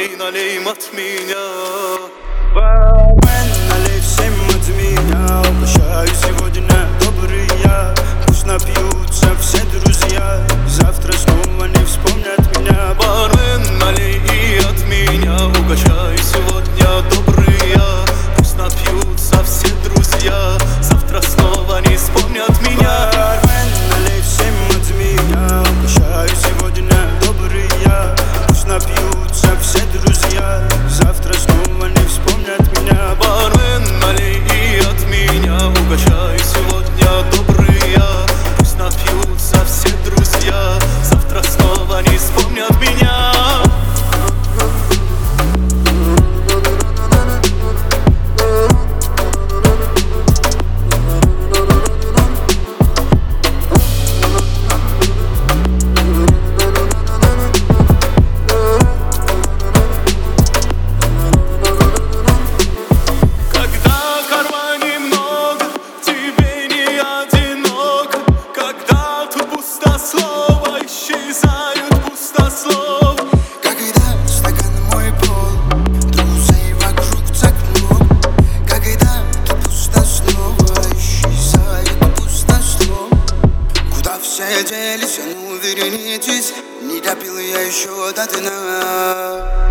налей, налей от меня. Бармен, налей всем от меня. Угощаю сегодня добрые. Пусть напьются все друзья, завтра снова не вспомнят меня. Бармен, налей и от меня. Угощаю сегодня добрые. Пусть напьются все друзья, завтра снова не вспомнят меня. Бармен, налей всем от меня. Угощаю сегодня добрые. Пусть напьются все друзья, завтра снова не вспомнят меня. Бармен, налей и от меня. Угощаю сегодня добрые. Пусть напьются все друзья, завтра снова не вспомнят меня. Слово исчезают пустослов. Когда стакан мой пол, друзей вокруг так много. Когда ты пустослово исчезает пустослов. Куда все делись, а ну вернитесь. Не допил я еще до дна.